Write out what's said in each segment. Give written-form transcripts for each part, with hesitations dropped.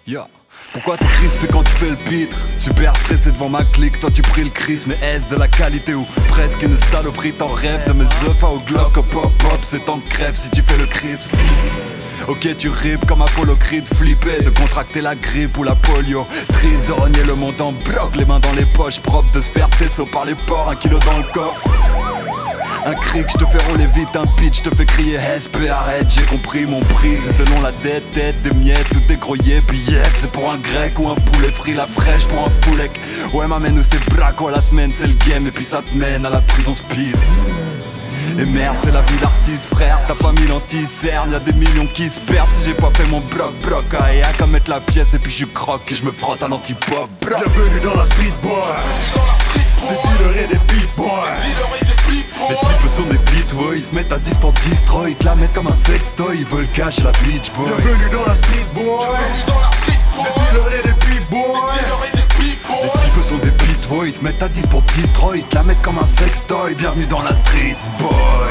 Yeah. Pourquoi t'es crispé quand tu fais le pitre? Super stressé devant ma clique, toi tu pries le Christ. Mais est-ce de la qualité ou presque une saloperie? T'en rêves de mes œufs au Glock, au pop-pop, c'est temps de crève si tu fais le crips. Ok tu ripes comme Apollo Creed, flippé de contracter la grippe ou la polio. Triste de rogner le monde en bloc, les mains dans les poches, propre de se faire tesser par les porcs, 1 kilo dans le coffre. Un cric, je te fais rouler vite, un pitch, je te fais crier SP, arrête, j'ai compris mon prix. C'est selon la dette, tête, des miettes, tout est gros puis yep. C'est pour un grec ou un poulet frit, la fraîche pour un foulec. Ouais m'amène où c'est braco à la semaine, c'est le game et puis ça te mène à la prison speed. Et merde, c'est la vie d'artiste, frère, t'as pas mis l'anti-cerne, y'a des millions qui se perdent si j'ai pas fait mon bloc, ah, et qu'à mettre la pièce et puis je croque et je me frotte à l'anti-pop. Bienvenue dans la street boy, des dealers et des beat boys. Les types sont des beatboys, ils se mettent à 10 pour destroy, ils te la mettent comme un sextoy, ils veulent cash la beach boy. Bienvenue dans la street boy, des dealers et des beat boys. Les types sont des beatboys, ils se mettent à 10 pour destroy, ils te la mettent comme un sextoy, bienvenue dans la street boy.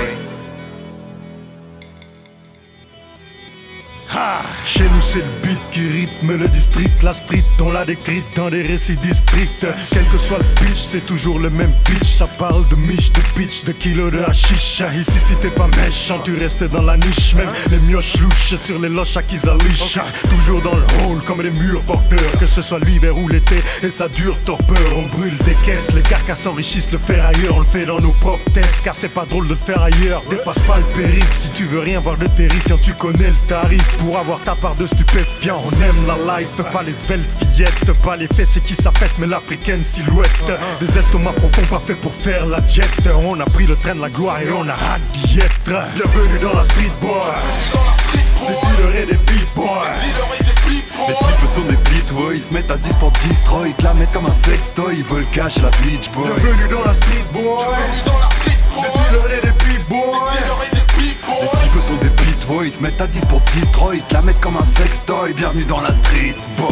Chez nous c'est le beat qui rythme le district. La street on l'a décrite dans des récits districts. Quel que soit le speech c'est toujours le même pitch. Ça parle de miche, de pitch, de kilo de hashish. Ici si t'es pas méchant tu restes dans la niche. Même les mioches louches sur les loches à qu'ils alichent. Toujours dans le hall comme des murs porteurs. Que ce soit l'hiver ou l'été et ça dure torpeur. On brûle des caisses, les carcasses s'enrichissent. Le faire ailleurs on le fait dans nos propres tests. Car c'est pas drôle de le faire ailleurs. Dépasse pas le périph' si tu veux rien voir de terrifiant. Tu connais le tarif pour avoir ta part de stupéfiant. On aime la life, pas les sveltes fillettes, pas les fesses qui s'affaissent mais l'africaine silhouette. Des estomacs profonds pas faits pour faire la jet. On a pris le train de la gloire et on a hâte d'y être. Bienvenue dans la street boy, des dealers et des beat boys. Les types sont des beatboys, ils se mettent à 10 pour destroy, ils te la mettent comme un sextoy, ils veulent cash la beach boy. Bienvenue dans la street boy, des dealers et des beat boys. Les types sont des beatboys, ils se mettent à 10 pour destroy, ils te la mettent comme un sextoy, bienvenue dans la street boy.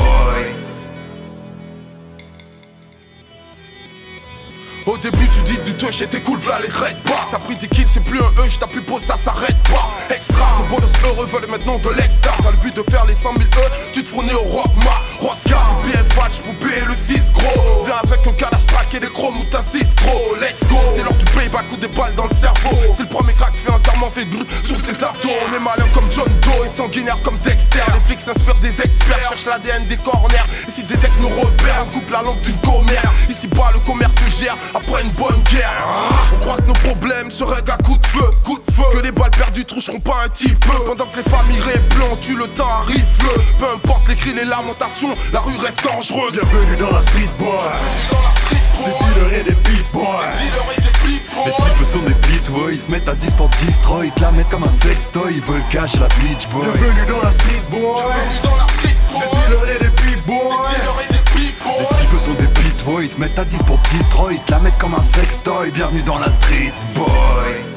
Au début tu dis du touch et t'es cool, v'là les red pas. T'as pris tes kills, c'est plus un hush, t'as plus beau, ça s'arrête pas. Extra, tes bonus heureux veulent maintenant de l'extra. Dans le but de faire les 100 000 tu te fournis au rockma. Rockca, des BF Hatch pour payer le 6 gros. Viens avec un calage track et des chromes ou t'as 6 trop. Let's go, c'est l'heure du payback ou des balles dans le cerveau. C'est le premier crack qui fait un serment fait grue sur ses abdos. On est malin comme John Doe et sanguinaire comme Dexter. Les flics s'inspirent des experts, cherchent l'ADN des corners. Ici détectent nos repères, on coupe la lampe d'une commère. Ici bas le commerce se gère après une bonne guerre. On croit que nos problèmes se règlent à coup de feu, que les balles perdues toucheront pas un petit peu. Pendant que les familles réplantent, tu le temps arrive. Peu importe les cris, les lamentations, la rue reste dangereuse. Bienvenue dans la street boy, des dealers et des beat boys. Les types sont des beatboys, ils se mettent à 10 pour destroy, ils te la mettent comme un sextoy, ils veulent cash la beach boy. Bienvenue dans la street boy, des dealers et des beat boys. Les types sont des beatboys, ils se mettent à 10 pour destroy, ils te la mettent comme un sextoy, bienvenue dans la street boy.